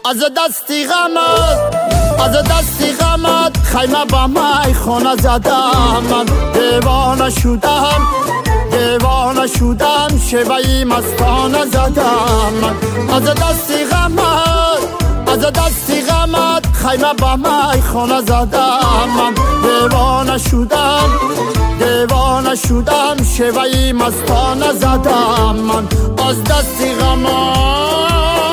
از دستی غمت خیمه با می خونه زدم. من دیوانه شدم شیوهی مستانه زدم. من از دستی غمت خیمه با می خونه زدم. من دیوانه شدم شیوهی مستانه زدم. من از دستی غمت.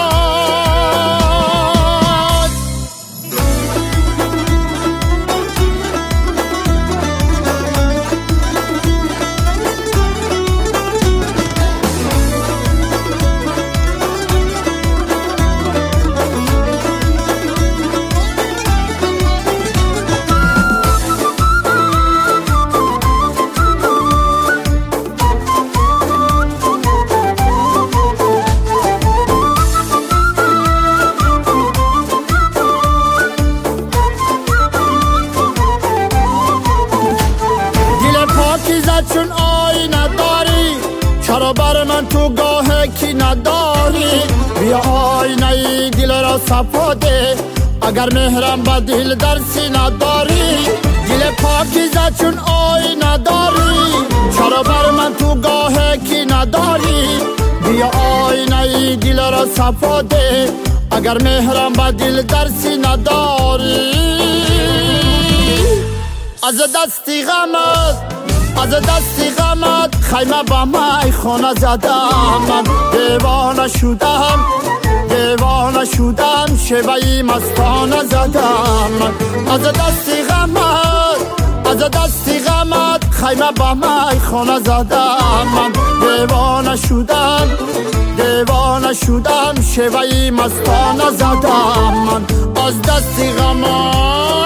چون آینه داری چرا بر من تو گاه کی نداری؟ بیا آینه دل را صفا ده اگر مهرم با دل در سینه داری. دل پاکیزه چون آینه داری چرا بر من تو گاه کی نداری؟ بیا آینه دل را صفا ده اگر مهرم با دل در سینه داری. از دستی غمت خیمه با می خونه زدم. من دیوانه شدم شیوهی مستانه زدم. من از دستی غمت خیمه با می خونه زدم. من دیوانه شدم شیوهی مستانه زدم. من از دستی غمت.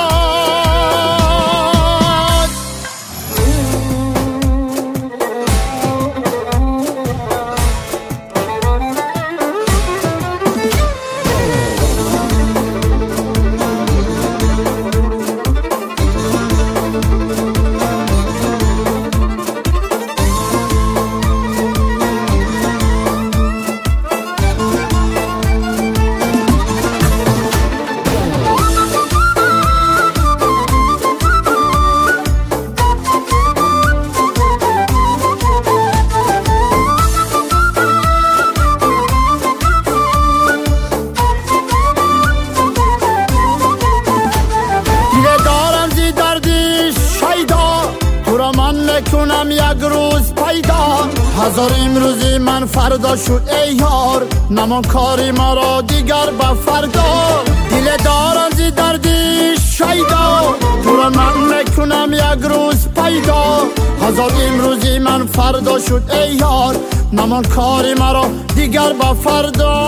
کنم یک روز پیدا هزار امروزی من فردا شد ای یار نمان کاری ما را دیگر به فردا. دل دارم زی دردی شیدا تو را من میکنم یک روز پیدا هزار امروزی من فردا شد ای یار نمان کاری ما را دیگر به فردا.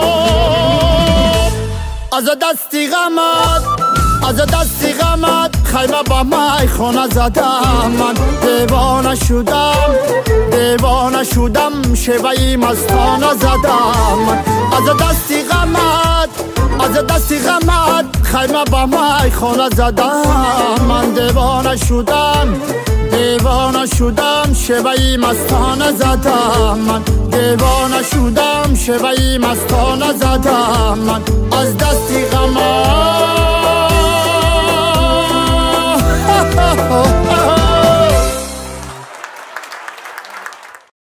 از دستی غمت خیمه با می خونه زدم. من دیوانه شدم شیوهی مستانه زدم. من از دستی غمت خیمه با می خونه زدم. من دیوانه شدم شیوهی مستانه زدم. من دیوانه شدم شیوهی مستانه زدم. من از دستی غمت.